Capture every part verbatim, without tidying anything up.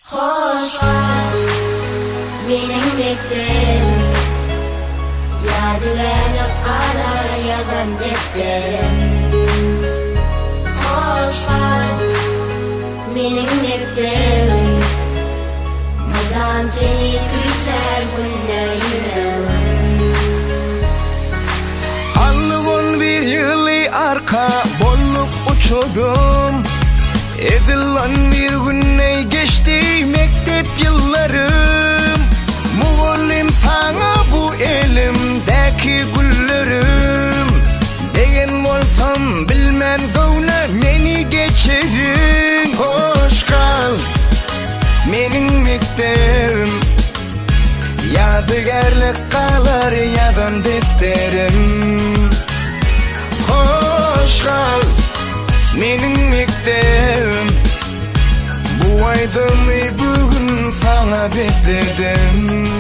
Hoş kal benim mektebim, yadigarlık kalar yazan defterim. Hoş kal benim mektebim, buradan seni küser günle yüreğim. Anlık on bir yılı arka bolluk uçurdum. Edilen bir günne geçti mektep yıllarım. Muğullim sana bu elimdeki güllerim. Degen olsam bilmem gavna neni geçerim. Hoş kal menin mektebim, yadigarlık kalar yazan defterim. Hoş kal menin mektebim, bu aydımı bugün sana bekledim.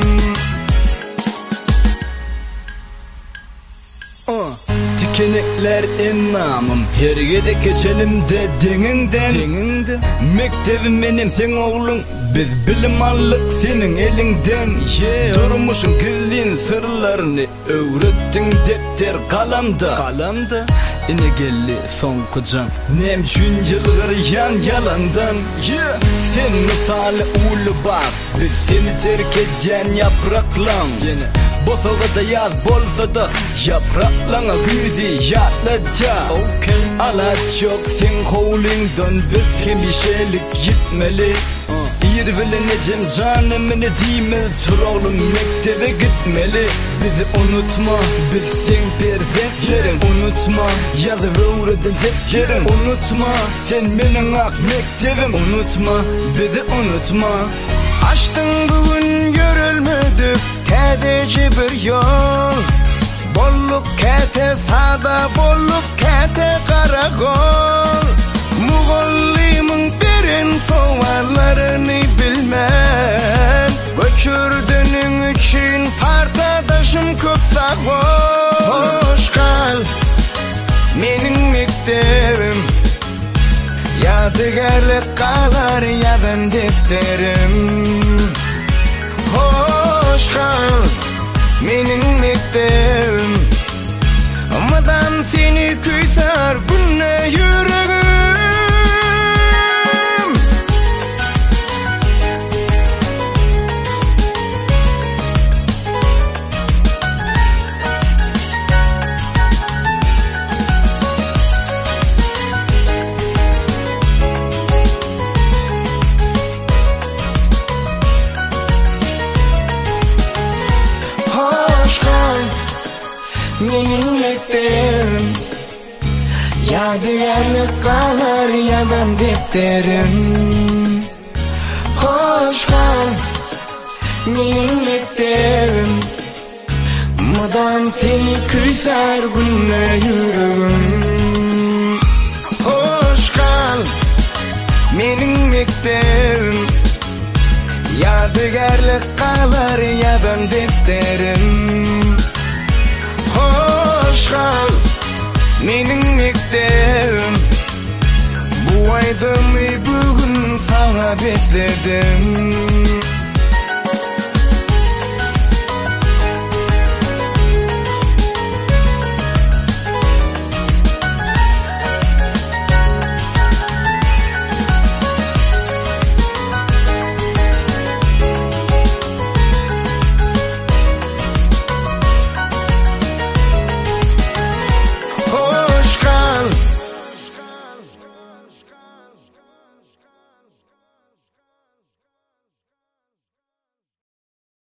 uh. Tikenekler en namım, her gede geçelim de deninden, deninden. Mektebim benim sen oğlun, biz bilim aldık senin elinden. yeah. Durmuşun gizlin sırlarını öğrettin defter kalamda, kalamda. İne geldi son kucağın, nem çün yılgır yan yalandan. yeah. Sen misali ulu bak, biz seni terk eden yapraklan. Yine bosağı da yaz bolsa da yapraklana güzi yatlaca. okay. Ala çok sen kovulingdan biz kemişelik gitmeli. uh. Yirveleneceğim canımını diyemez, tur oğlum mektebe gitmeli. Bizi unutma, biz sen perzentlerin. Unutma, yazı öğreden defterin. Unutma, sen benim ak mektebim. Unutma, bizi unutma. Açtın bugün görülmedik tedeci bir yol. Bolluk kete sağda, bolluk kete karakol. Muğullimin derin soğanlarını bilmem. Göçürdüğün için partadaşım çok sağ ol. Hoş kal menin mektebim, yadigarlık kalar yazan defterim. Hoş kal menin mektebim, amadan seni küser günle yüreğim. Menin mektebim, yadigarlık kalar yazan defterim. Hoş kal menin mektebim, madan seni küser günle yüreğim. Hoş kal menin mektebim, yadigarlık kalar yazan defterim. Hoş kal menin mektebim, bu aydımı bugün sana bekledim.